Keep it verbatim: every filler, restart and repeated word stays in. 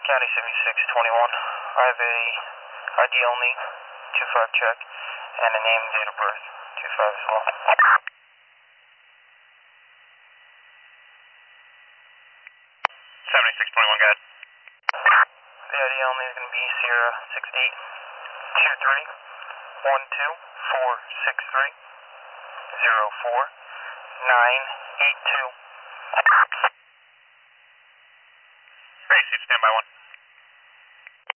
County seventy-six twenty-one. I have a I D only, two five check, and a name and date of birth, two five as well. seventy-six twenty-one, go ahead. The I D only is going to be Sierra six eight two three one two four six three zero four nine eight two. Great, stand by one.